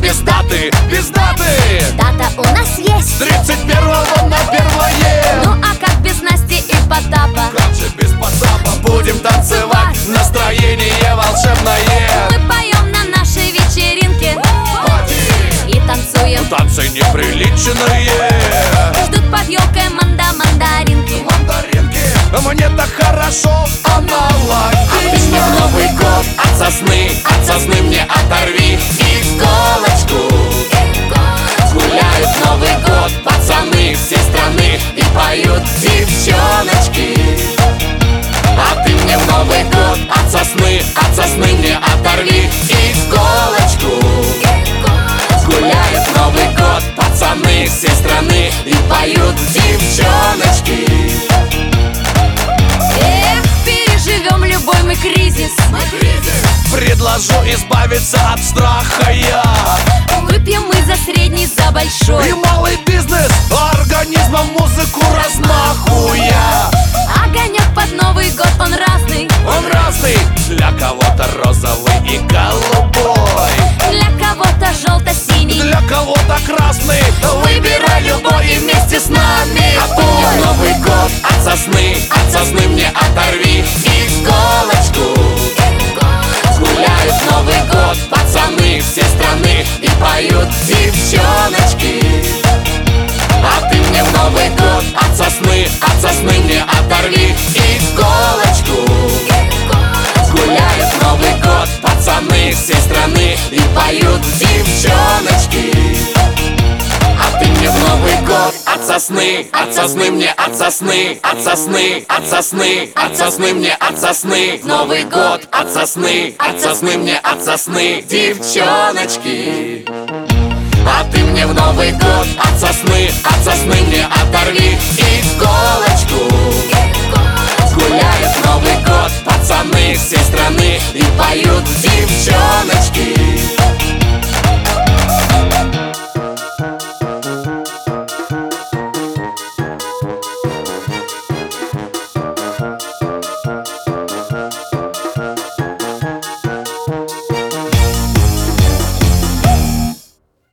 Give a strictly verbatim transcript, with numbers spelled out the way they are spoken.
без даты, без даты. Дата у нас есть тридцать первого на первое. Ну а как без Насти и Потапа? Как же без Потапа? Будем танцевать, настроение волшебное. Мы поем на нашей вечеринке и танцуем. Танцы неприличные. Ждут под елкой манда-мандаринки. Мандаринки. Мне так хорошо, она лайк. А ты мне в Новый год От сосны, от сосны мне оторви иголочку. Гуляют Новый год пацаны всей страны и поют девчоночки. А ты мне в Новый год от сосны, от сосны мне оторви иголочку. Гуляют Новый год пацаны всей страны и поют девчоночки. Эх, переживем любой мы кризис. Предложу избавиться от страха я. Выпьем мы за средний, за И большой. малый бизнес организмом музыку размахуя. Огонек под Новый год, он разный. Он разный, для кого-то розовый и голубой, Для кого-то желто-синий, для кого-то красный. Выбирай любой и вместе с нами. А ты мне в Новый год от сосны, от сосны мне оторви иголочку. Гуляют Новый год пацаны всей страны и поют девчоночки. А ты мне в Новый год от сосны, от сосны мне оторви иголочку. Гуляют Новый год пацаны всей страны и поют девчоночки. А ты мне в Новый год от сосны, от сосны мне от сосны, от сосны, от сосны, от сосны мне от сосны. В Новый год от сосны, от сосны мне от сосны девчоночки. А ты мне в Новый год от сосны, от сосны мне оторви